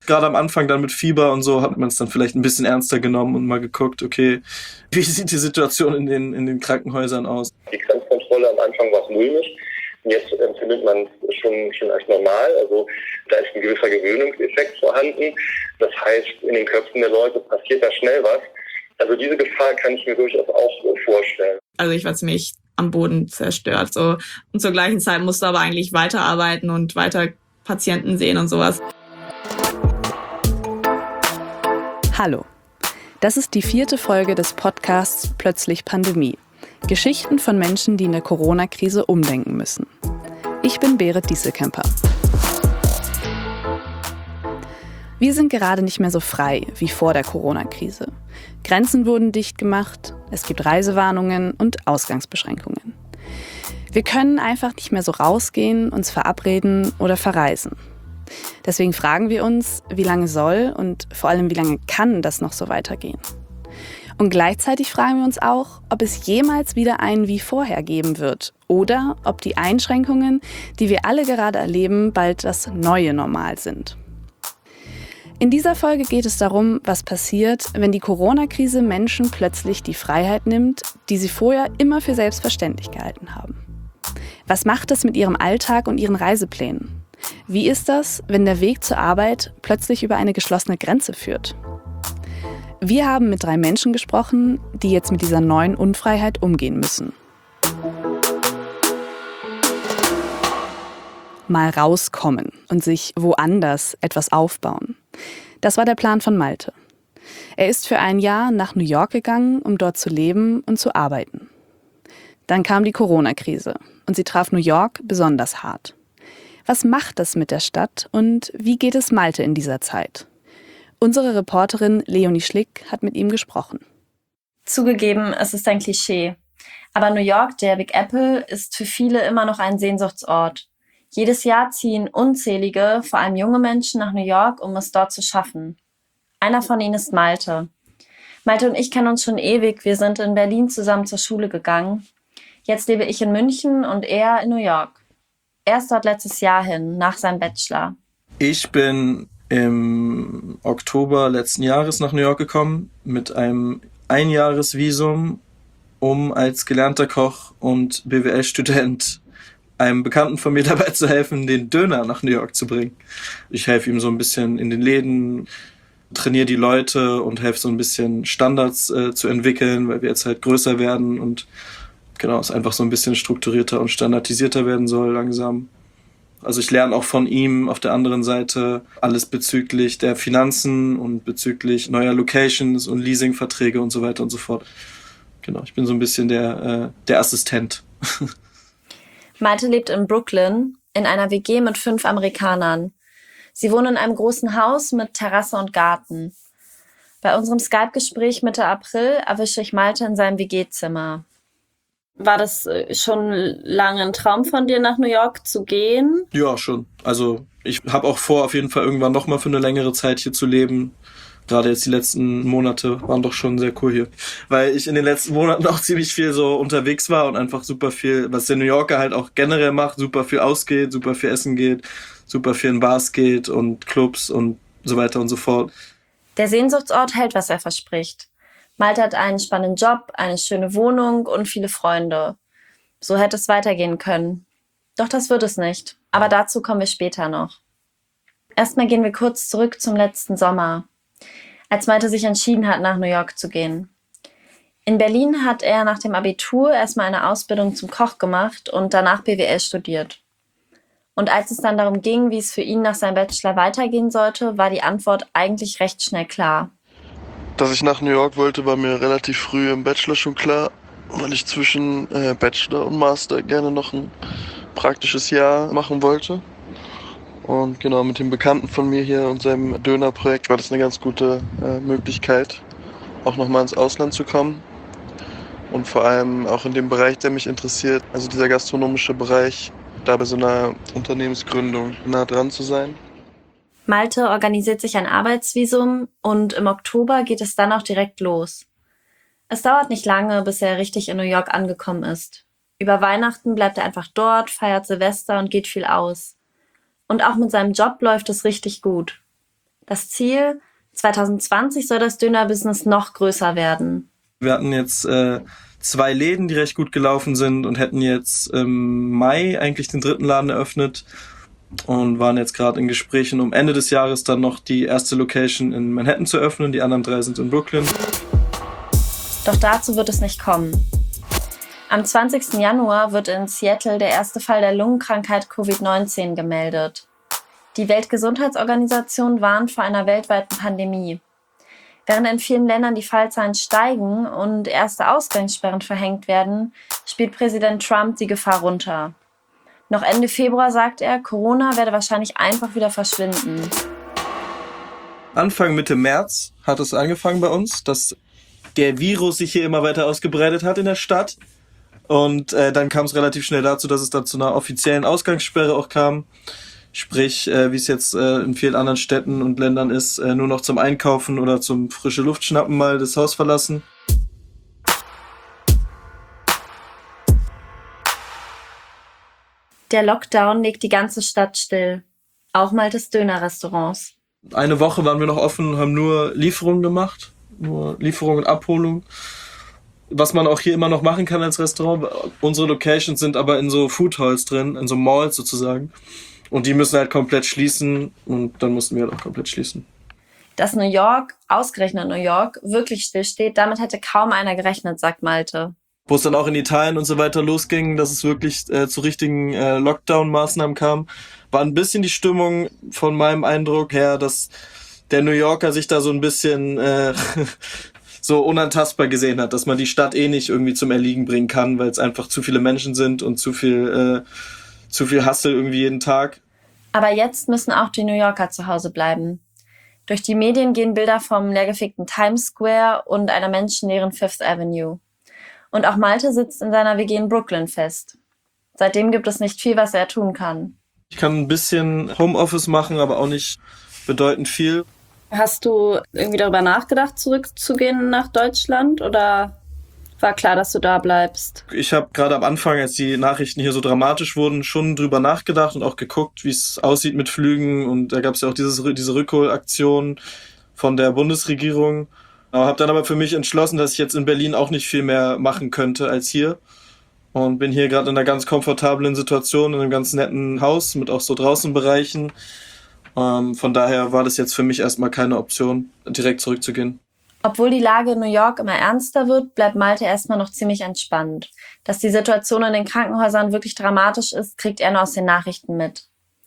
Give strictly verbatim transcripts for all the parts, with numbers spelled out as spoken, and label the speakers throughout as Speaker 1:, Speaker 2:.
Speaker 1: gerade am Anfang dann mit Fieber und so hat man es dann vielleicht ein bisschen ernster genommen und mal geguckt, okay, wie sieht die Situation in den, in den Krankenhäusern aus?
Speaker 2: Die Grenzkontrolle am Anfang war mulmig. Jetzt empfindet man es schon, schon als normal. Also da ist ein gewisser Gewöhnungseffekt vorhanden. Das heißt, in den Köpfen der Leute passiert da schnell was. Also diese Gefahr kann ich mir durchaus auch vorstellen.
Speaker 3: Also ich war ziemlich am Boden zerstört. So. Und zur gleichen Zeit musste aber eigentlich weiterarbeiten und weiter Patienten sehen und sowas.
Speaker 4: Hallo, das ist die vierte Folge des Podcasts Plötzlich Pandemie. Geschichten von Menschen, die in der Corona-Krise umdenken müssen. Ich bin Berit Dieselkemper. Wir sind gerade nicht mehr so frei wie vor der Corona-Krise. Grenzen wurden dicht gemacht, es gibt Reisewarnungen und Ausgangsbeschränkungen. Wir können einfach nicht mehr so rausgehen, uns verabreden oder verreisen. Deswegen fragen wir uns, wie lange soll und vor allem wie lange kann das noch so weitergehen? Und gleichzeitig fragen wir uns auch, ob es jemals wieder ein Wie vorher geben wird oder ob die Einschränkungen, die wir alle gerade erleben, bald das neue Normal sind. In dieser Folge geht es darum, was passiert, wenn die Corona-Krise Menschen plötzlich die Freiheit nimmt, die sie vorher immer für selbstverständlich gehalten haben. Was macht das mit ihrem Alltag und ihren Reiseplänen? Wie ist das, wenn der Weg zur Arbeit plötzlich über eine geschlossene Grenze führt? Wir haben mit drei Menschen gesprochen, die jetzt mit dieser neuen Unfreiheit umgehen müssen. Mal rauskommen und sich woanders etwas aufbauen. Das war der Plan von Malte. Er ist für ein Jahr nach New York gegangen, um dort zu leben und zu arbeiten. Dann kam die Corona-Krise und sie traf New York besonders hart. Was macht das mit der Stadt und wie geht es Malte in dieser Zeit? Unsere Reporterin Leonie Schlick hat mit ihm gesprochen.
Speaker 5: Zugegeben, es ist ein Klischee. Aber New York, der Big Apple, ist für viele immer noch ein Sehnsuchtsort. Jedes Jahr ziehen unzählige, vor allem junge Menschen nach New York, um es dort zu schaffen. Einer von ihnen ist Malte. Malte und ich kennen uns schon ewig. Wir sind in Berlin zusammen zur Schule gegangen. Jetzt lebe ich in München und er in New York. Er ist dort letztes Jahr hin, nach seinem Bachelor.
Speaker 1: Ich bin im Oktober letzten Jahres nach New York gekommen mit einem Einjahresvisum, um als gelernter Koch und B W L-Student einem Bekannten von mir dabei zu helfen, den Döner nach New York zu bringen. Ich helfe ihm so ein bisschen in den Läden, trainiere die Leute und helfe so ein bisschen Standards äh, zu entwickeln, weil wir jetzt halt größer werden und genau, es einfach so ein bisschen strukturierter und standardisierter werden soll langsam. Also ich lerne auch von ihm auf der anderen Seite alles bezüglich der Finanzen und bezüglich neuer Locations und Leasingverträge und so weiter und so fort. Genau, ich bin so ein bisschen der, äh, der Assistent.
Speaker 5: Malte lebt in Brooklyn in einer W G mit fünf Amerikanern. Sie wohnen in einem großen Haus mit Terrasse und Garten. Bei unserem Skype-Gespräch Mitte April erwische ich Malte in seinem W G-Zimmer. War das schon lange ein Traum von dir, nach New York zu gehen?
Speaker 1: Ja, schon. Also ich habe auch vor, auf jeden Fall irgendwann nochmal für eine längere Zeit hier zu leben. Gerade jetzt die letzten Monate waren doch schon sehr cool hier. Weil ich in den letzten Monaten auch ziemlich viel so unterwegs war und einfach super viel, was der New Yorker halt auch generell macht, super viel ausgeht, super viel essen geht, super viel in Bars geht und Clubs und so weiter und so fort.
Speaker 5: Der Sehnsuchtsort hält, was er verspricht. Malte hat einen spannenden Job, eine schöne Wohnung und viele Freunde. So hätte es weitergehen können. Doch das wird es nicht. Aber dazu kommen wir später noch. Erstmal gehen wir kurz zurück zum letzten Sommer, als Malte sich entschieden hat, nach New York zu gehen. In Berlin hat er nach dem Abitur erstmal eine Ausbildung zum Koch gemacht und danach B W L studiert. Und als es dann darum ging, wie es für ihn nach seinem Bachelor weitergehen sollte, war die Antwort eigentlich recht schnell klar.
Speaker 6: Dass ich nach New York wollte, war mir relativ früh im Bachelor schon klar, weil ich zwischen äh, Bachelor und Master gerne noch ein praktisches Jahr machen wollte. Und genau, mit dem Bekannten von mir hier und seinem Dönerprojekt war das eine ganz gute äh, Möglichkeit, auch nochmal ins Ausland zu kommen. Und vor allem auch in dem Bereich, der mich interessiert, also dieser gastronomische Bereich, da bei so einer Unternehmensgründung nah dran zu sein.
Speaker 5: Malte organisiert sich ein Arbeitsvisum und im Oktober geht es dann auch direkt los. Es dauert nicht lange, bis er richtig in New York angekommen ist. Über Weihnachten bleibt er einfach dort, feiert Silvester und geht viel aus. Und auch mit seinem Job läuft es richtig gut. Das Ziel, zwanzig zwanzig soll das Dönerbusiness noch größer werden.
Speaker 1: Wir hatten jetzt äh, zwei Läden, die recht gut gelaufen sind und hätten jetzt im Mai eigentlich den dritten Laden eröffnet und waren jetzt gerade in Gesprächen, um Ende des Jahres dann noch die erste Location in Manhattan zu öffnen. Die anderen drei sind in Brooklyn.
Speaker 5: Doch dazu wird es nicht kommen. Am zwanzigsten Januar wird in Seattle der erste Fall der Lungenkrankheit Covid neunzehn gemeldet. Die Weltgesundheitsorganisation warnt vor einer weltweiten Pandemie. Während in vielen Ländern die Fallzahlen steigen und erste Ausgangssperren verhängt werden, spielt Präsident Trump die Gefahr runter. Noch Ende Februar sagt er, Corona werde wahrscheinlich einfach wieder verschwinden.
Speaker 1: Anfang Mitte März hat es angefangen bei uns, dass der Virus sich hier immer weiter ausgebreitet hat in der Stadt. Und äh, dann kam es relativ schnell dazu, dass es dann zu einer offiziellen Ausgangssperre auch kam. Sprich, äh, wie es jetzt äh, in vielen anderen Städten und Ländern ist, äh, nur noch zum Einkaufen oder zum frische Luft schnappen mal das Haus verlassen.
Speaker 5: Der Lockdown legt die ganze Stadt still. Auch Maltes Dönerrestaurants.
Speaker 1: Eine Woche waren wir noch offen und haben nur Lieferungen gemacht. Nur Lieferung und Abholung. Was man auch hier immer noch machen kann als Restaurant. Unsere Locations sind aber in so Food Halls drin, in so Malls sozusagen. Und die müssen halt komplett schließen und dann mussten wir halt auch komplett schließen.
Speaker 5: Dass New York, ausgerechnet New York, wirklich stillsteht, damit hätte kaum einer gerechnet, sagt Malte.
Speaker 1: Wo es dann auch in Italien und so weiter losging, dass es wirklich äh, zu richtigen äh, Lockdown-Maßnahmen kam, war ein bisschen die Stimmung von meinem Eindruck her, dass der New Yorker sich da so ein bisschen äh, so unantastbar gesehen hat, dass man die Stadt eh nicht irgendwie zum Erliegen bringen kann, weil es einfach zu viele Menschen sind und zu viel, äh, zu viel Hassel irgendwie jeden Tag.
Speaker 5: Aber jetzt müssen auch die New Yorker zu Hause bleiben. Durch die Medien gehen Bilder vom leergefegten Times Square und einer menschenleeren Fifth Avenue. Und auch Malte sitzt in seiner W G in Brooklyn fest. Seitdem gibt es nicht viel, was er tun kann.
Speaker 1: Ich kann ein bisschen Homeoffice machen, aber auch nicht bedeutend viel.
Speaker 7: Hast du irgendwie darüber nachgedacht, zurückzugehen nach Deutschland oder war klar, dass du da bleibst?
Speaker 1: Ich habe gerade am Anfang, als die Nachrichten hier so dramatisch wurden, schon drüber nachgedacht und auch geguckt, wie es aussieht mit Flügen. Und da gab es ja auch dieses, diese Rückholaktion von der Bundesregierung. Aber habe dann aber für mich entschlossen, dass ich jetzt in Berlin auch nicht viel mehr machen könnte als hier. Und bin hier gerade in einer ganz komfortablen Situation, in einem ganz netten Haus mit auch so Draußenbereichen. Ähm, von daher war das jetzt für mich erstmal keine Option, direkt zurückzugehen.
Speaker 5: Obwohl die Lage in New York immer ernster wird, bleibt Malte erstmal noch ziemlich entspannt. Dass die Situation in den Krankenhäusern wirklich dramatisch ist, kriegt er nur aus den Nachrichten mit.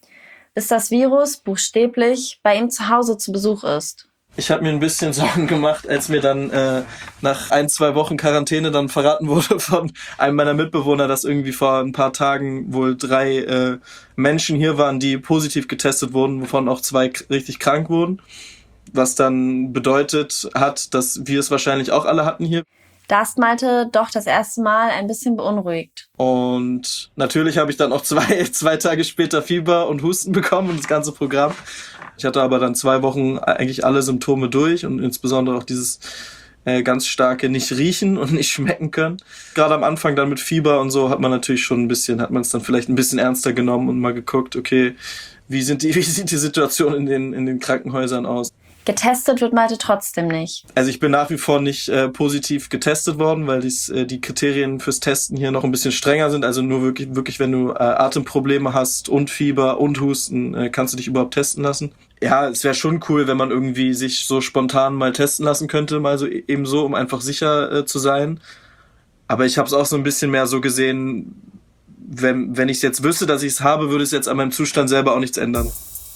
Speaker 5: Bis das Virus buchstäblich bei ihm zu Hause zu Besuch ist.
Speaker 1: Ich habe mir ein bisschen Sorgen gemacht, als mir dann äh, nach ein, zwei Wochen Quarantäne dann verraten wurde von einem meiner Mitbewohner, dass irgendwie vor ein paar Tagen wohl drei äh, Menschen hier waren, die positiv getestet wurden, wovon auch zwei k- richtig krank wurden. Was dann bedeutet hat, dass wir es wahrscheinlich auch alle hatten hier.
Speaker 5: Da ist Malte doch das erste Mal ein bisschen beunruhigt.
Speaker 1: Und natürlich habe ich dann auch zwei, zwei Tage später Fieber und Husten bekommen und das ganze Programm. Ich hatte aber dann zwei Wochen eigentlich alle Symptome durch und insbesondere auch dieses äh, ganz starke nicht riechen und nicht schmecken können. Gerade am Anfang dann mit Fieber und so hat man natürlich schon ein bisschen, hat man es dann vielleicht ein bisschen ernster genommen und mal geguckt, okay, wie sind die, wie sieht die Situation in den, in den Krankenhäusern aus?
Speaker 5: Getestet wird Malte trotzdem nicht.
Speaker 1: Also ich bin nach wie vor nicht äh, positiv getestet worden, weil dies, äh, die Kriterien fürs Testen hier noch ein bisschen strenger sind. Also nur wirklich, wirklich wenn du äh, Atemprobleme hast und Fieber und Husten, äh, kannst du dich überhaupt testen lassen. Ja, es wäre schon cool, wenn man irgendwie sich so spontan mal testen lassen könnte, mal so e- eben so, um einfach sicher äh, zu sein. Aber ich habe es auch so ein bisschen mehr so gesehen, wenn, wenn ich es jetzt wüsste, dass ich es habe, würde es jetzt an meinem Zustand selber auch nichts ändern.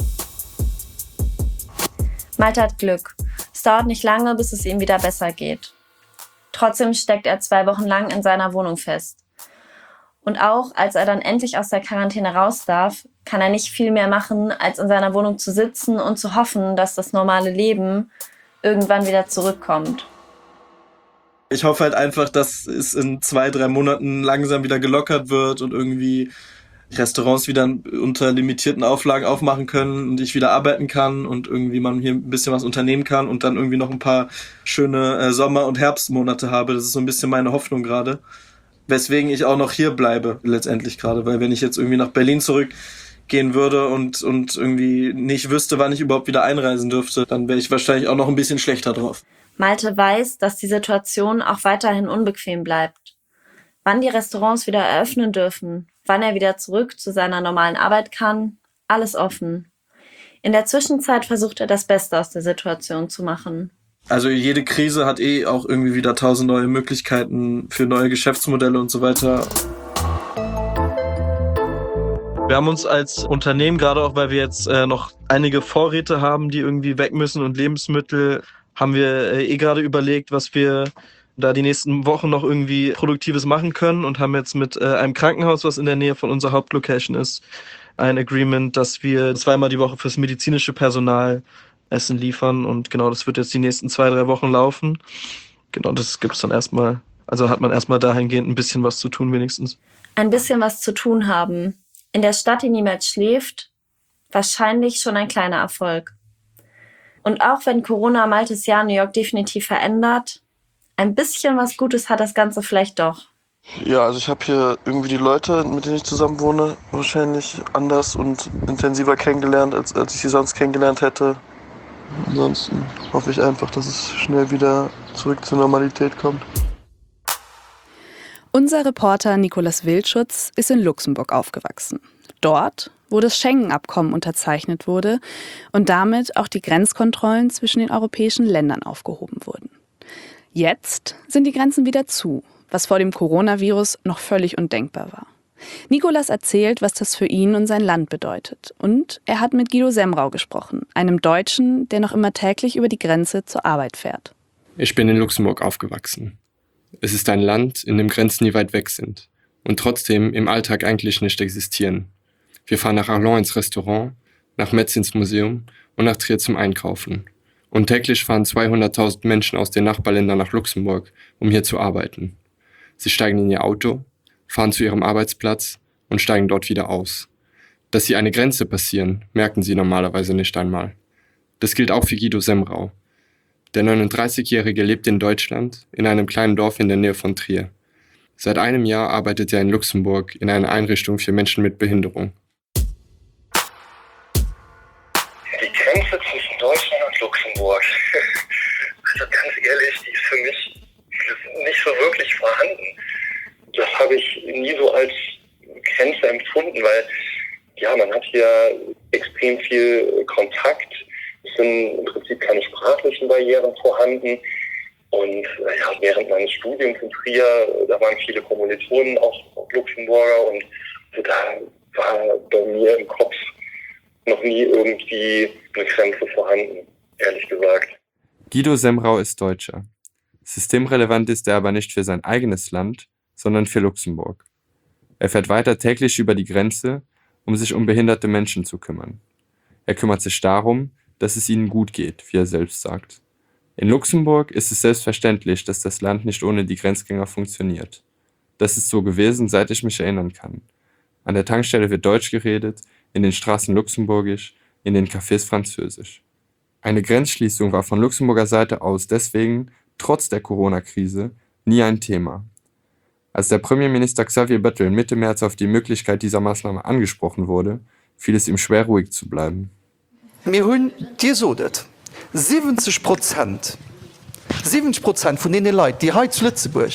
Speaker 5: Malte hat Glück. Es dauert nicht lange, bis es ihm wieder besser geht. Trotzdem steckt er zwei Wochen lang in seiner Wohnung fest. Und auch als er dann endlich aus der Quarantäne raus darf, kann er nicht viel mehr machen, als in seiner Wohnung zu sitzen und zu hoffen, dass das normale Leben irgendwann wieder zurückkommt.
Speaker 1: Ich hoffe halt einfach, dass es in zwei, drei Monaten langsam wieder gelockert wird und irgendwie Restaurants wieder unter limitierten Auflagen aufmachen können und ich wieder arbeiten kann und irgendwie man hier ein bisschen was unternehmen kann und dann irgendwie noch ein paar schöne äh, Sommer- und Herbstmonate habe. Das ist so ein bisschen meine Hoffnung gerade. Weswegen ich auch noch hier bleibe, letztendlich gerade. Weil wenn ich jetzt irgendwie nach Berlin zurückgehe gehen würde und, und irgendwie nicht wüsste, wann ich überhaupt wieder einreisen dürfte, dann wäre ich wahrscheinlich auch noch ein bisschen schlechter drauf.
Speaker 5: Malte weiß, dass die Situation auch weiterhin unbequem bleibt. Wann die Restaurants wieder eröffnen dürfen, wann er wieder zurück zu seiner normalen Arbeit kann, alles offen. In der Zwischenzeit versucht er das Beste aus der Situation zu machen.
Speaker 1: Also jede Krise hat eh auch irgendwie wieder tausend neue Möglichkeiten für neue Geschäftsmodelle und so weiter. Wir haben uns als Unternehmen, gerade auch weil wir jetzt äh, noch einige Vorräte haben, die irgendwie weg müssen und Lebensmittel, haben wir äh, eh gerade überlegt, was wir da die nächsten Wochen noch irgendwie Produktives machen können und haben jetzt mit äh, einem Krankenhaus, was in der Nähe von unserer Hauptlocation ist, ein Agreement, dass wir zweimal die Woche fürs medizinische Personal Essen liefern und genau, das wird jetzt die nächsten zwei, drei Wochen laufen. Genau, das gibt's dann erstmal, also hat man erstmal dahingehend ein bisschen was zu tun wenigstens.
Speaker 5: Ein bisschen was zu tun haben. In der Stadt, die niemals schläft, wahrscheinlich schon ein kleiner Erfolg. Und auch wenn Corona Maltes Jahr New York definitiv verändert, ein bisschen was Gutes hat das Ganze vielleicht doch.
Speaker 6: Ja, also ich habe hier irgendwie die Leute, mit denen ich zusammen wohne, wahrscheinlich anders und intensiver kennengelernt, als, als ich sie sonst kennengelernt hätte. Ansonsten hoffe ich einfach, dass es schnell wieder zurück zur Normalität kommt.
Speaker 4: Unser Reporter Nicolas Wildschutz ist in Luxemburg aufgewachsen. Dort, wo das Schengen-Abkommen unterzeichnet wurde und damit auch die Grenzkontrollen zwischen den europäischen Ländern aufgehoben wurden. Jetzt sind die Grenzen wieder zu, was vor dem Coronavirus noch völlig undenkbar war. Nicolas erzählt, was das für ihn und sein Land bedeutet. Und er hat mit Guido Semrau gesprochen, einem Deutschen, der noch immer täglich über die Grenze zur Arbeit fährt.
Speaker 8: Ich bin in Luxemburg aufgewachsen. Es ist ein Land, in dem Grenzen nie weit weg sind und trotzdem im Alltag eigentlich nicht existieren. Wir fahren nach Arlon ins Restaurant, nach Metz ins Museum und nach Trier zum Einkaufen. Und täglich fahren zweihunderttausend Menschen aus den Nachbarländern nach Luxemburg, um hier zu arbeiten. Sie steigen in ihr Auto, fahren zu ihrem Arbeitsplatz und steigen dort wieder aus. Dass sie eine Grenze passieren, merken sie normalerweise nicht einmal. Das gilt auch für Guido Semrau. Der neununddreißigjährige lebt in Deutschland, in einem kleinen Dorf in der Nähe von Trier. Seit einem Jahr arbeitet er in Luxemburg in einer Einrichtung für Menschen mit Behinderung.
Speaker 2: Die Grenze zwischen Deutschland und Luxemburg, also ganz ehrlich, die ist für mich nicht so wirklich vorhanden. Das habe ich nie so als Grenze empfunden, weil ja, man hat hier extrem viel Kontakt. Es sind im Prinzip keine sprachlichen Barrieren vorhanden. Und ja, während meines Studiums in Trier, da waren viele Kommilitonen, auch Luxemburger, und da war bei mir im Kopf noch nie irgendwie eine Grenze vorhanden, ehrlich gesagt.
Speaker 8: Guido Semrau ist Deutscher. Systemrelevant ist er aber nicht für sein eigenes Land, sondern für Luxemburg. Er fährt weiter täglich über die Grenze, um sich um behinderte Menschen zu kümmern. Er kümmert sich darum, dass es ihnen gut geht, wie er selbst sagt. In Luxemburg ist es selbstverständlich, dass das Land nicht ohne die Grenzgänger funktioniert. Das ist so gewesen, seit ich mich erinnern kann. An der Tankstelle wird Deutsch geredet, in den Straßen Luxemburgisch, in den Cafés Französisch. Eine Grenzschließung war von Luxemburger Seite aus deswegen, trotz der Corona-Krise, nie ein Thema. Als der Premierminister Xavier Bettel Mitte März auf die Möglichkeit dieser Maßnahme angesprochen wurde, fiel es ihm schwer, ruhig zu bleiben.
Speaker 9: Wir haben dir so das. siebzig Prozent siebzig Prozent von den Leuten, die heute zu Lützeburg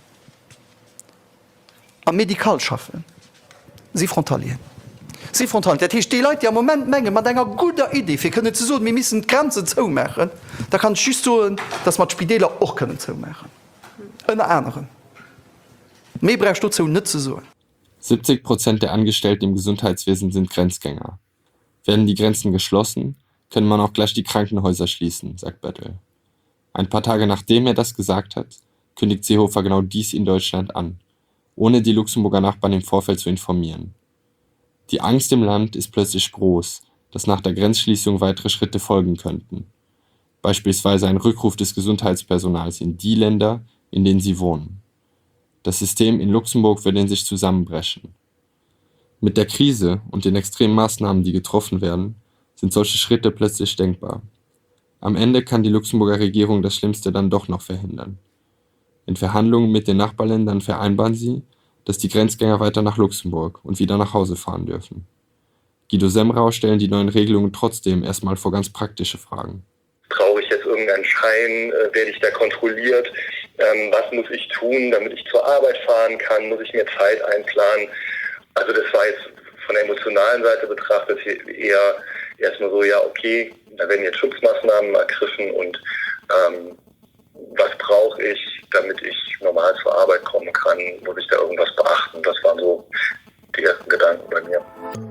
Speaker 9: am Medikal schaffen, sie frontalieren. Sie frontalieren. Das heißt, die Leute, die am Moment mengen, mit einer guten Idee, wir können zu so, wir müssen die Grenzen zumachen, da kann ich just sagen, dass wir die Spitäler auch können zumachen. Eine andere. Mehr brauchst du dazu nicht zu sagen.
Speaker 8: siebzig Prozent der Angestellten im Gesundheitswesen sind Grenzgänger. Werden die Grenzen geschlossen, können man auch gleich die Krankenhäuser schließen, sagt Bettel. Ein paar Tage nachdem er das gesagt hat, kündigt Seehofer genau dies in Deutschland an, ohne die Luxemburger Nachbarn im Vorfeld zu informieren. Die Angst im Land ist plötzlich groß, dass nach der Grenzschließung weitere Schritte folgen könnten. Beispielsweise ein Rückruf des Gesundheitspersonals in die Länder, in denen sie wohnen. Das System in Luxemburg würde in sich zusammenbrechen. Mit der Krise und den extremen Maßnahmen, die getroffen werden, sind solche Schritte plötzlich denkbar. Am Ende kann die Luxemburger Regierung das Schlimmste dann doch noch verhindern. In Verhandlungen mit den Nachbarländern vereinbaren sie, dass die Grenzgänger weiter nach Luxemburg und wieder nach Hause fahren dürfen. Guido Semrau stellen die neuen Regelungen trotzdem erstmal vor ganz praktische Fragen.
Speaker 2: Brauche ich jetzt irgendeinen Schein? Äh, werde ich da kontrolliert? Ähm, was muss ich tun, damit ich zur Arbeit fahren kann? Muss ich mir Zeit einplanen? Also das war jetzt von der emotionalen Seite betrachtet eher erstmal so, ja okay, da werden jetzt Schutzmaßnahmen ergriffen und ähm, was brauche ich, damit ich normal zur Arbeit kommen kann? Muss ich da irgendwas beachten? Das waren so die ersten Gedanken bei mir.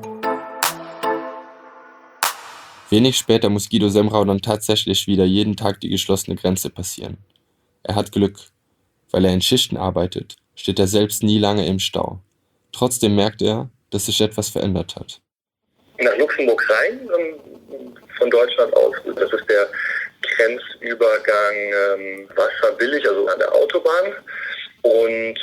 Speaker 8: Wenig später muss Guido Semrau dann tatsächlich wieder jeden Tag die geschlossene Grenze passieren. Er hat Glück. Weil er in Schichten arbeitet, steht er selbst nie lange im Stau. Trotzdem merkt er, dass sich etwas verändert hat.
Speaker 2: Nach Luxemburg rein, von Deutschland aus, das ist der Grenzübergang ähm, Wasserbillig, also an der Autobahn. Und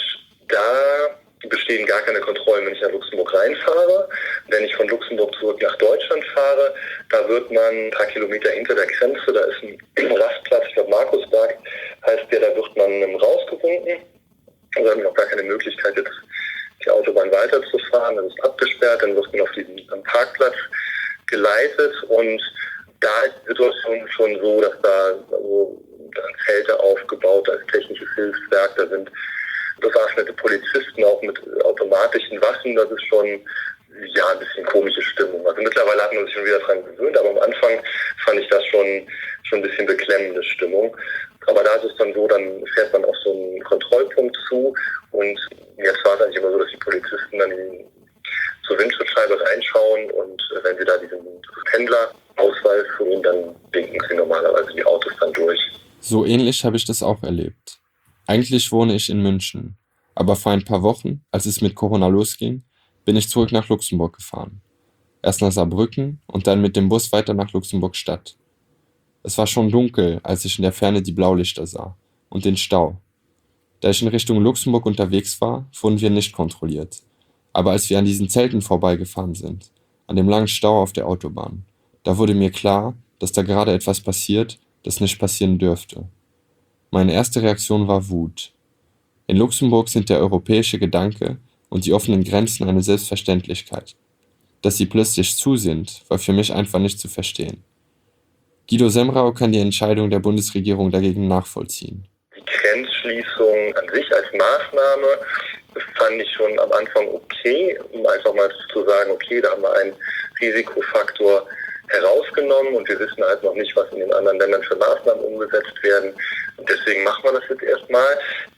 Speaker 2: da bestehen gar keine Kontrollen, wenn ich nach Luxemburg reinfahre. Wenn ich von Luxemburg zurück nach Deutschland fahre, da wird man ein paar Kilometer hinter der Grenze, da ist ein Rastplatz, ich glaube Markusberg heißt der, da wird man rausgewunken. Also habe ich noch gar keine Möglichkeit, jetzt die Autobahn weiterzufahren. Das ist abgesperrt, dann wird man auf diesen Parkplatz geleitet und da ist die Situation schon so, dass da, also, da sind Zelte aufgebaut, da ist technisches Hilfswerk, da sind bewaffnete Polizisten auch mit automatischen Waffen, das ist schon ja ein bisschen komische Stimmung. Also mittlerweile hat man sich schon wieder dran gewöhnt, aber am Anfang fand ich das schon schon ein bisschen beklemmende Stimmung. Aber da ist es dann so, dann fährt man auf so einen Kontrollpunkt zu und jetzt war es eigentlich immer so, dass die Polizisten dann in, zur Windschutzscheibe reinschauen und wenn sie da diesen Pendlerausweis holen, dann winken sie normalerweise die Autos dann durch.
Speaker 8: So ähnlich habe ich das auch erlebt. Eigentlich wohne ich in München, aber vor ein paar Wochen, als es mit Corona losging, bin ich zurück nach Luxemburg gefahren. Erst nach Saarbrücken und dann mit dem Bus weiter nach Luxemburg-Stadt. Es war schon dunkel, als ich in der Ferne die Blaulichter sah und den Stau. Da ich in Richtung Luxemburg unterwegs war, wurden wir nicht kontrolliert. Aber als wir an diesen Zelten vorbeigefahren sind, an dem langen Stau auf der Autobahn, da wurde mir klar, dass da gerade etwas passiert, das nicht passieren dürfte. Meine erste Reaktion war Wut. In Luxemburg sind der europäische Gedanke und die offenen Grenzen eine Selbstverständlichkeit. Dass sie plötzlich zu sind, war für mich einfach nicht zu verstehen. Guido Semrau kann die Entscheidung der Bundesregierung dagegen nachvollziehen.
Speaker 2: Die Grenzschließung an sich als Maßnahme, das fand ich schon am Anfang okay, um einfach mal zu sagen, okay, da haben wir einen Risikofaktor herausgenommen und wir wissen halt noch nicht, was in den anderen Ländern für Maßnahmen umgesetzt werden. Und deswegen machen wir das jetzt erstmal.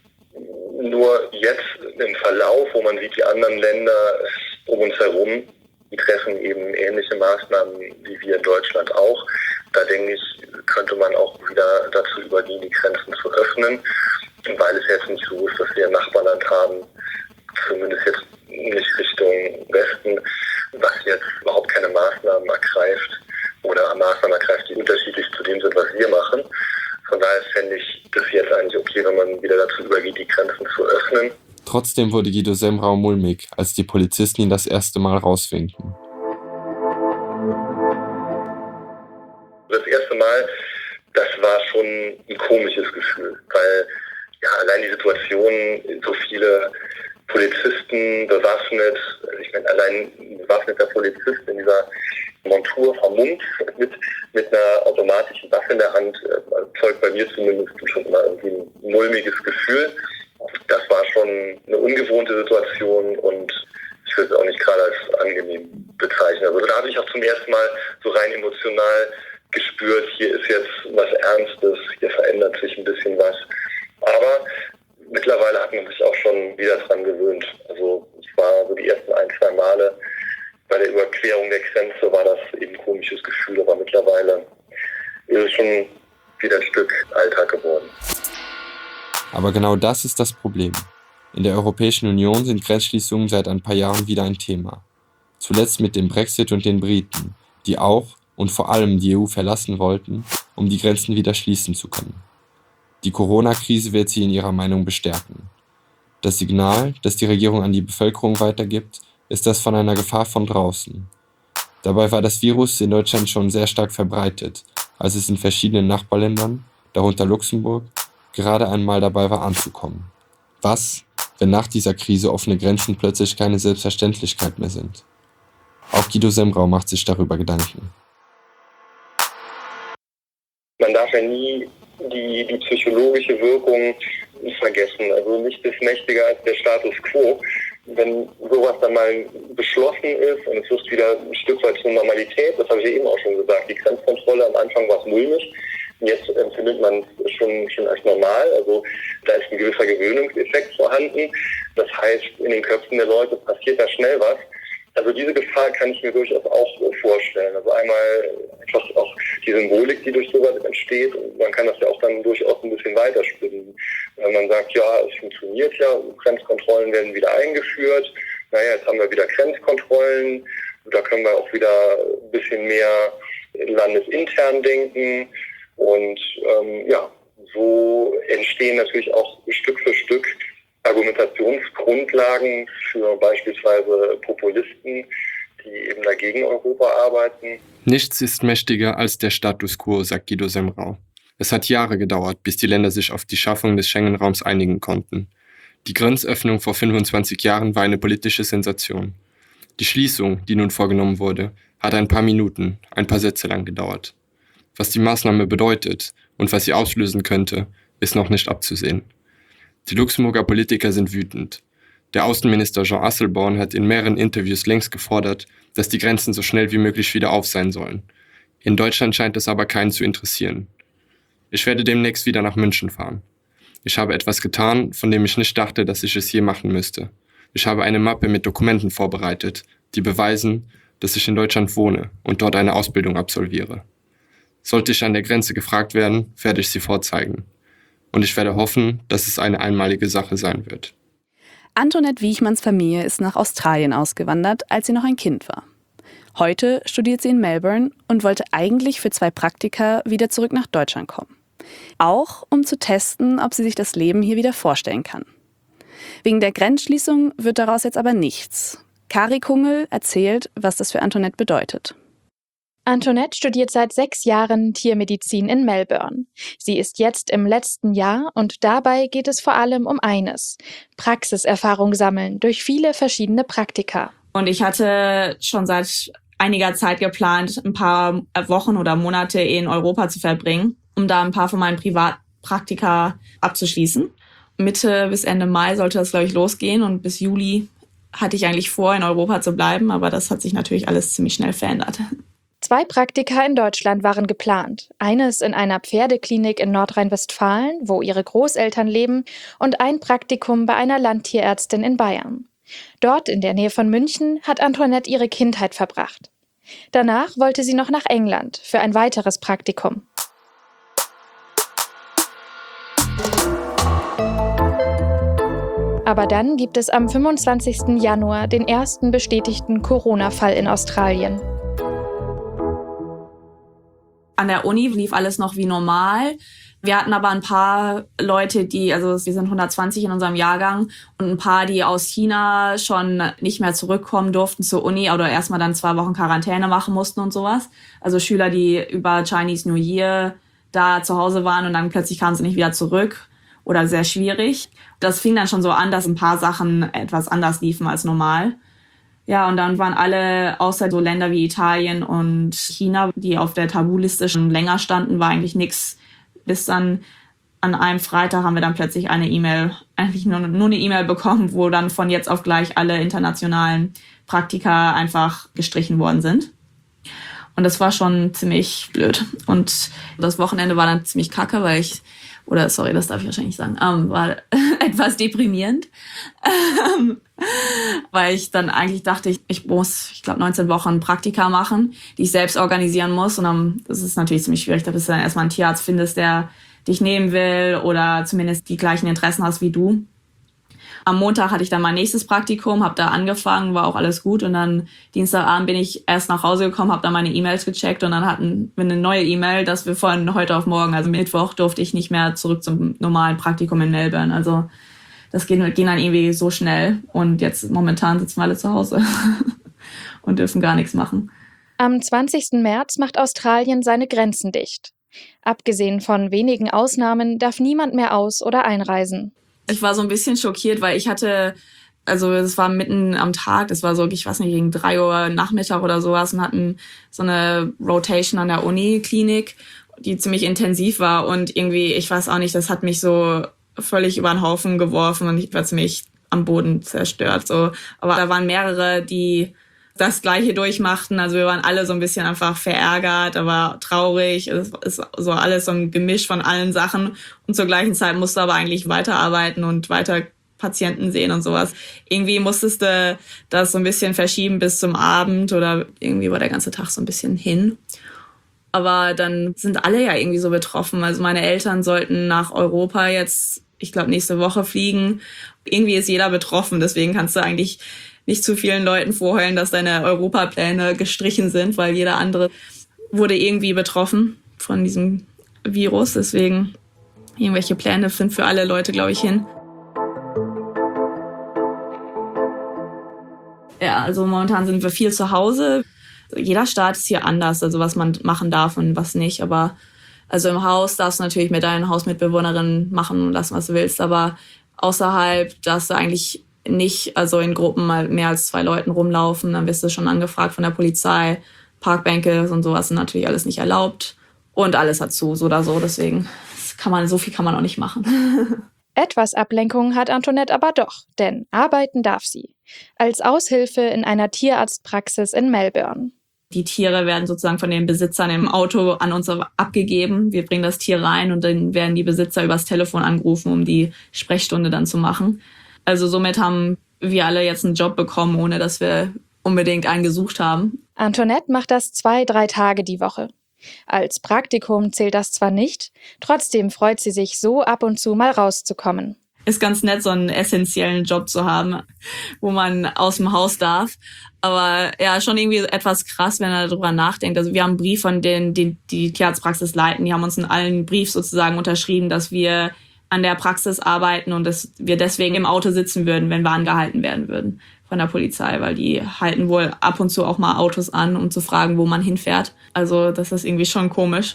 Speaker 2: Nur jetzt im Verlauf, wo man sieht, die anderen Länder um uns herum, die treffen eben ähnliche Maßnahmen wie wir in Deutschland auch. Da denke ich, könnte man auch wieder dazu übergehen, die Grenzen zu öffnen, weil es jetzt nicht so ist, dass wir ein Nachbarland haben, zumindest jetzt nicht Richtung Westen, was jetzt überhaupt keine Maßnahmen ergreift oder Maßnahmen ergreift, die unterschiedlich zu dem sind, was wir machen. Von daher fände ich das jetzt eigentlich okay, wenn man wieder dazu übergeht, die Grenzen zu öffnen.
Speaker 8: Trotzdem wurde Guido Semrau mulmig, als die Polizisten ihn das erste Mal rauswinkten.
Speaker 2: Das erste Mal, das war schon ein komisches Gefühl, weil ja allein die Situation, so viele Polizisten bewaffnet, ich meine allein ein bewaffneter Polizist in dieser Montur vermummt mit, mit einer automatischen Waffe in der Hand, erzeugt bei mir zumindest schon mal irgendwie ein mulmiges Gefühl. Das war schon eine ungewohnte Situation und ich würde es auch nicht gerade als angenehm bezeichnen. Also da habe ich auch zum ersten Mal so rein emotional gespürt, hier ist jetzt was Ernstes, hier verändert sich ein bisschen was. Aber mittlerweile hat man sich auch schon wieder dran gewöhnt. Also ich war so die ersten ein, zwei Male bei der Überquerung der Grenze, war das eben ein komisches Gefühl, aber mittlerweile ist es schon wieder ein Stück Alltag geworden.
Speaker 8: Aber genau das ist das Problem. In der Europäischen Union sind Grenzschließungen seit ein paar Jahren wieder ein Thema. Zuletzt mit dem Brexit und den Briten, die auch und vor allem die E U verlassen wollten, um die Grenzen wieder schließen zu können. Die Corona-Krise wird sie in ihrer Meinung bestärken. Das Signal, das die Regierung an die Bevölkerung weitergibt, ist das von einer Gefahr von draußen. Dabei war das Virus in Deutschland schon sehr stark verbreitet, als es in verschiedenen Nachbarländern, darunter Luxemburg, gerade einmal dabei war anzukommen. Was, wenn nach dieser Krise offene Grenzen plötzlich keine Selbstverständlichkeit mehr sind? Auch Guido Semrau macht sich darüber Gedanken.
Speaker 2: Man darf ja nie die, die psychologische Wirkung vergessen. Also nichts ist mächtiger als der Status quo. Wenn sowas dann mal beschlossen ist und es wird wieder ein Stück weit zur Normalität, das habe ich ja eben auch schon gesagt, die Grenzkontrolle am Anfang war es mulmig. Jetzt empfindet man es schon, schon als normal. Also da ist ein gewisser Gewöhnungseffekt vorhanden. Das heißt, in den Köpfen der Leute passiert da schnell was. Also diese Gefahr kann ich mir durchaus auch vorstellen. Also einmal einfach auch die Symbolik, die durch sowas entsteht. Und man kann das ja auch dann durchaus ein bisschen weiterspinnen. Wenn man sagt, ja, es funktioniert ja, Grenzkontrollen werden wieder eingeführt. Naja, jetzt haben wir wieder Grenzkontrollen. Da können wir auch wieder ein bisschen mehr landesintern denken. Und ähm, ja, so entstehen natürlich auch Stück für Stück Argumentationsgrundlagen für beispielsweise Populisten, die eben dagegen Europa arbeiten.
Speaker 8: Nichts ist mächtiger als der Status quo, sagt Guido Semrau. Es hat Jahre gedauert, bis die Länder sich auf die Schaffung des Schengen-Raums einigen konnten. Die Grenzöffnung vor fünfundzwanzig Jahren war eine politische Sensation. Die Schließung, die nun vorgenommen wurde, hat ein paar Minuten, ein paar Sätze lang gedauert. Was die Maßnahme bedeutet und was sie auslösen könnte, ist noch nicht abzusehen. Die Luxemburger Politiker sind wütend. Der Außenminister Jean Asselborn hat in mehreren Interviews längst gefordert, dass die Grenzen so schnell wie möglich wieder auf sein sollen. In Deutschland scheint es aber keinen zu interessieren. Ich werde demnächst wieder nach München fahren. Ich habe etwas getan, von dem ich nicht dachte, dass ich es je machen müsste. Ich habe eine Mappe mit Dokumenten vorbereitet, die beweisen, dass ich in Deutschland wohne und dort eine Ausbildung absolviere. Sollte ich an der Grenze gefragt werden, werde ich sie vorzeigen. Und ich werde hoffen, dass es eine einmalige Sache sein wird.
Speaker 4: Antoinette Wiechmanns Familie ist nach Australien ausgewandert, als sie noch ein Kind war. Heute studiert sie in Melbourne und wollte eigentlich für zwei Praktika wieder zurück nach Deutschland kommen. Auch um zu testen, ob sie sich das Leben hier wieder vorstellen kann. Wegen der Grenzschließung wird daraus jetzt aber nichts. Kari Kungel erzählt, was das für Antoinette bedeutet.
Speaker 10: Antoinette studiert seit sechs Jahren Tiermedizin in Melbourne. Sie ist jetzt im letzten Jahr und dabei geht es vor allem um eines: Praxiserfahrung sammeln durch viele verschiedene Praktika.
Speaker 3: Und ich hatte schon seit einiger Zeit geplant, ein paar Wochen oder Monate in Europa zu verbringen, um da ein paar von meinen Privatpraktika abzuschließen. Mitte bis Ende Mai sollte das, glaube ich, losgehen und bis Juli hatte ich eigentlich vor, in Europa zu bleiben, aber das hat sich natürlich alles ziemlich schnell verändert.
Speaker 10: Zwei Praktika in Deutschland waren geplant. Eines in einer Pferdeklinik in Nordrhein-Westfalen, wo ihre Großeltern leben, und ein Praktikum bei einer Landtierärztin in Bayern. Dort, in der Nähe von München, hat Antoinette ihre Kindheit verbracht. Danach wollte sie noch nach England für ein weiteres Praktikum. Aber dann gibt es am fünfundzwanzigsten Januar den ersten bestätigten Corona-Fall in Australien.
Speaker 3: An der Uni lief alles noch wie normal. Wir hatten aber ein paar Leute, die, also wir sind hundertzwanzig in unserem Jahrgang, und ein paar, die aus China schon nicht mehr zurückkommen durften zur Uni oder erstmal dann zwei Wochen Quarantäne machen mussten und sowas. Also Schüler, die über Chinese New Year da zu Hause waren und dann plötzlich kamen sie nicht wieder zurück oder sehr schwierig. Das fing dann schon so an, dass ein paar Sachen etwas anders liefen als normal. Ja, und dann waren alle, außer so Länder wie Italien und China, die auf der Tabuliste schon länger standen, war eigentlich nichts. Bis dann an einem Freitag haben wir dann plötzlich eine E-Mail, eigentlich nur, nur eine E-Mail bekommen, wo dann von jetzt auf gleich alle internationalen Praktika einfach gestrichen worden sind. Und das war schon ziemlich blöd. Und das Wochenende war dann ziemlich kacke, weil ich, oder sorry, das darf ich wahrscheinlich sagen, ähm, war etwas deprimierend. Ähm, weil ich dann eigentlich dachte, ich, ich muss, ich glaube, neunzehn Wochen Praktika machen, die ich selbst organisieren muss. Und dann, das ist natürlich ziemlich schwierig, da bis du dann erstmal einen Tierarzt findest, der dich nehmen will oder zumindest die gleichen Interessen hast wie du. Am Montag hatte ich dann mein nächstes Praktikum, habe da angefangen, war auch alles gut. Und dann Dienstagabend bin ich erst nach Hause gekommen, habe dann meine E-Mails gecheckt und dann hatten wir eine neue E-Mail, dass wir von heute auf morgen, also Mittwoch, durfte ich nicht mehr zurück zum normalen Praktikum in Melbourne. Also das ging, ging dann irgendwie so schnell. Und jetzt momentan sitzen wir alle zu Hause und dürfen gar nichts machen.
Speaker 10: Am zwanzigsten März macht Australien seine Grenzen dicht. Abgesehen von wenigen Ausnahmen darf niemand mehr aus- oder einreisen.
Speaker 3: Ich war so ein bisschen schockiert, weil ich hatte Also es war mitten am Tag, das war so, ich weiß nicht, gegen drei Uhr Nachmittag oder sowas und hatten so eine Rotation an der Uniklinik, die ziemlich intensiv war und irgendwie, ich weiß auch nicht, das hat mich so völlig über den Haufen geworfen und ich war ziemlich am Boden zerstört. So. Aber da waren mehrere, die das Gleiche durchmachten. Also wir waren alle so ein bisschen einfach verärgert, aber traurig. Es ist so alles so ein Gemisch von allen Sachen. Und zur gleichen Zeit musste aber eigentlich weiterarbeiten und weiter Patienten sehen und sowas. Irgendwie musstest du das so ein bisschen verschieben bis zum Abend oder irgendwie war der ganze Tag so ein bisschen hin. Aber dann sind alle ja irgendwie so betroffen. Also meine Eltern sollten nach Europa jetzt, ich glaube, nächste Woche fliegen. Irgendwie ist jeder betroffen. Deswegen kannst du eigentlich nicht zu vielen Leuten vorheulen, dass deine Europapläne gestrichen sind, weil jeder andere wurde irgendwie betroffen von diesem Virus. Deswegen irgendwelche Pläne sind für alle Leute, glaube ich, hin. Ja, also momentan sind wir viel zu Hause. Jeder Staat ist hier anders, also was man machen darf und was nicht. Aber also im Haus darfst du natürlich mit deinen Hausmitbewohnerinnen machen und lassen, was du willst. Aber außerhalb darfst du eigentlich nicht, also in Gruppen mal mehr als zwei Leuten rumlaufen. Dann wirst du schon angefragt von der Polizei. Parkbänke und sowas sind natürlich alles nicht erlaubt. Und alles hat zu, so oder so. Deswegen kann man, so viel kann man auch nicht machen.
Speaker 10: Etwas Ablenkung hat Antoinette aber doch, denn arbeiten darf sie. Als Aushilfe in einer Tierarztpraxis in Melbourne.
Speaker 3: Die Tiere werden sozusagen von den Besitzern im Auto an uns abgegeben. Wir bringen das Tier rein und dann werden die Besitzer übers Telefon angerufen, um die Sprechstunde dann zu machen. Also somit haben wir alle jetzt einen Job bekommen, ohne dass wir unbedingt einen gesucht haben.
Speaker 10: Antoinette macht das zwei, drei Tage die Woche. Als Praktikum zählt das zwar nicht, trotzdem freut sie sich, so ab und zu mal rauszukommen.
Speaker 3: Ist ganz nett, so einen essentiellen Job zu haben, wo man aus dem Haus darf. Aber ja, schon irgendwie etwas krass, wenn er darüber nachdenkt. Also wir haben einen Brief von denen, die die Tierarztpraxis leiten. Die haben uns in allen Brief sozusagen unterschrieben, dass wir an der Praxis arbeiten und dass wir deswegen im Auto sitzen würden, wenn wir angehalten werden würden von der Polizei, weil die halten wohl ab und zu auch mal Autos an, um zu fragen, wo man hinfährt. Also das ist irgendwie schon komisch.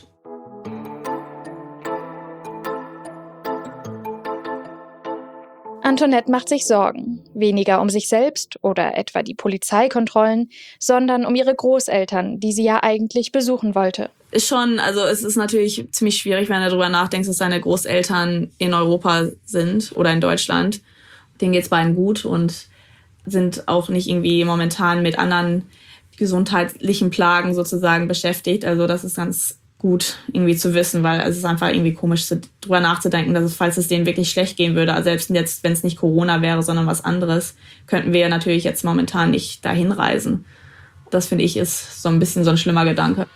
Speaker 10: Antoinette macht sich Sorgen. Weniger um sich selbst oder etwa die Polizeikontrollen, sondern um ihre Großeltern, die sie ja eigentlich besuchen wollte.
Speaker 3: Ist schon, also es ist natürlich ziemlich schwierig, wenn du darüber nachdenkst, dass deine Großeltern in Europa sind oder in Deutschland. Denen geht's beiden gut und sind auch nicht irgendwie momentan mit anderen gesundheitlichen Plagen sozusagen beschäftigt. Also das ist ganz gut irgendwie zu wissen, weil es ist einfach irgendwie komisch, drüber nachzudenken, dass es, falls es denen wirklich schlecht gehen würde, also selbst jetzt, wenn es nicht Corona wäre, sondern was anderes, könnten wir natürlich jetzt momentan nicht dahin reisen. Das, finde ich, ist so ein bisschen so ein schlimmer Gedanke.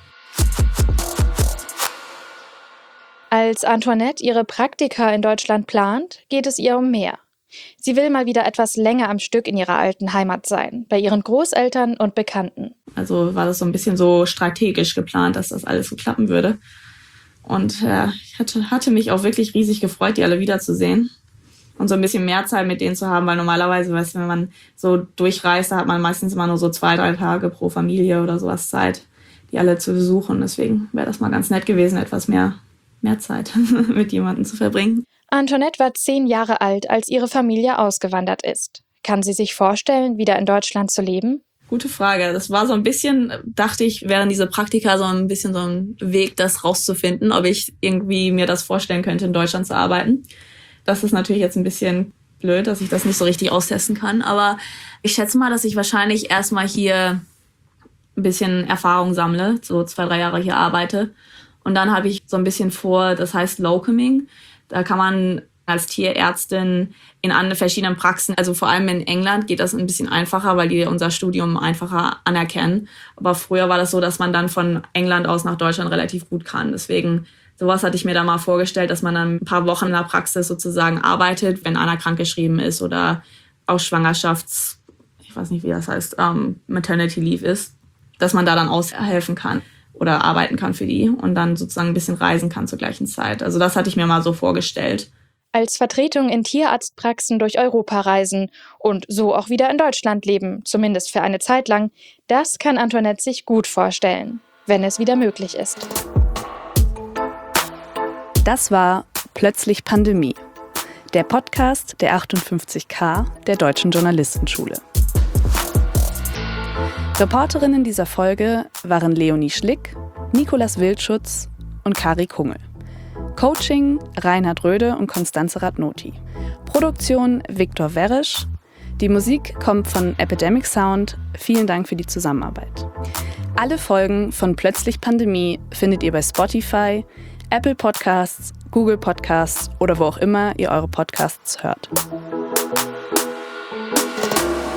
Speaker 10: Als Antoinette ihre Praktika in Deutschland plant, geht es ihr um mehr. Sie will mal wieder etwas länger am Stück in ihrer alten Heimat sein, bei ihren Großeltern und Bekannten.
Speaker 3: Also war das so ein bisschen so strategisch geplant, dass das alles so klappen würde. Und äh, ich hatte, hatte mich auch wirklich riesig gefreut, die alle wiederzusehen. Und so ein bisschen mehr Zeit mit denen zu haben, weil normalerweise, weißt du, wenn man so durchreist, da hat man meistens immer nur so zwei, drei Tage pro Familie oder sowas Zeit, die alle zu besuchen. Deswegen wäre das mal ganz nett gewesen, etwas mehr, mehr Zeit mit jemandem zu verbringen.
Speaker 10: Antoinette war zehn Jahre alt, als ihre Familie ausgewandert ist. Kann sie sich vorstellen, wieder in Deutschland zu leben?
Speaker 3: Gute Frage. Das war so ein bisschen, dachte ich, wären diese Praktika so ein bisschen so ein Weg, das rauszufinden, ob ich irgendwie mir das vorstellen könnte, in Deutschland zu arbeiten. Das ist natürlich jetzt ein bisschen blöd, dass ich das nicht so richtig austesten kann. Aber ich schätze mal, dass ich wahrscheinlich erstmal hier ein bisschen Erfahrung sammle, so zwei, drei Jahre hier arbeite. Und dann habe ich so ein bisschen vor, das heißt Locuming. Da kann man als Tierärztin in anderen verschiedenen Praxen, also vor allem in England geht das ein bisschen einfacher, weil die unser Studium einfacher anerkennen. Aber früher war das so, dass man dann von England aus nach Deutschland relativ gut kann. Deswegen, sowas hatte ich mir da mal vorgestellt, dass man dann ein paar Wochen in der Praxis sozusagen arbeitet, wenn einer krankgeschrieben ist oder auch Schwangerschafts-, ich weiß nicht, wie das heißt, ähm, Maternity Leave ist, dass man da dann aushelfen kann oder arbeiten kann für die und dann sozusagen ein bisschen reisen kann zur gleichen Zeit. Also das hatte ich mir mal so vorgestellt.
Speaker 10: Als Vertretung in Tierarztpraxen durch Europa reisen und so auch wieder in Deutschland leben, zumindest für eine Zeit lang, das kann Antoinette sich gut vorstellen, wenn es wieder möglich ist.
Speaker 4: Das war Plötzlich Pandemie. Der Podcast der achtundfünfzig K der Deutschen Journalistenschule. Reporterinnen dieser Folge waren Leonie Schlick, Nikolas Wildschutz und Kari Kungel. Coaching Reinhard Röde und Konstanze Radnoti. Produktion Viktor Weresch. Die Musik kommt von Epidemic Sound. Vielen Dank für die Zusammenarbeit. Alle Folgen von Plötzlich Pandemie findet ihr bei Spotify, Apple Podcasts, Google Podcasts oder wo auch immer ihr eure Podcasts hört.